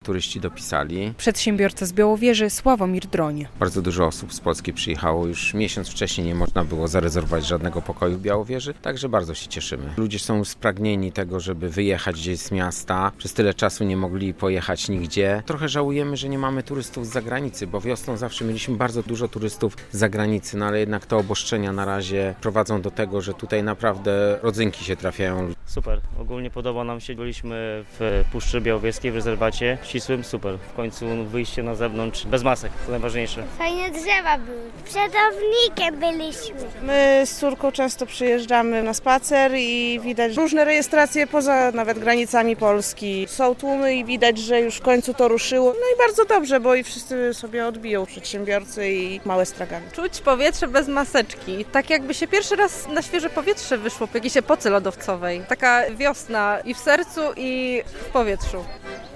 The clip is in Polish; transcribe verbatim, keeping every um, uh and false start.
turyści dopisali. Przedsiębiorca z Białowieży Sławomir Droń. Bardzo dużo osób z Polski przyjechało. Już miesiąc wcześniej nie można było zarezerwować żadnego pokoju w Białowieży, także bardzo się cieszymy. Ludzie są spragnieni tego, żeby wyjechać gdzieś z miasta. Przez tyle czasu nie mogli pojechać nigdzie. Trochę żałujemy, że nie mamy turystów z zagranicy, bo wiosną zawsze mieliśmy bardzo dużo turystów z zagranicy, no ale jednak te obostrzenia na razie prowadzą do tego, że tutaj naprawdę rodzynki się trafiają. Super, ogólnie podoba nam się, byliśmy w Puszczy Białowieskiej w rezerwacie ścisłym, super. W końcu wyjście na zewnątrz bez masek, to najważniejsze. Fajne drzewa były. Przed Ownikiem byliśmy. My z córką często przyjeżdżamy na spacer i widać różne rejestracje poza nawet granicami Polski. Są tłumy i widać, że już w końcu to ruszyło. No i bardzo dobrze, bo i wszyscy sobie odbiją, przedsiębiorcy i małe stragany. Czuć powietrze bez maseczki, tak jakby się pierwszy raz na świeże powietrze wyszło po jakiejś epoce lodowcowej. Taka wiosna i w sercu, i w powietrzu.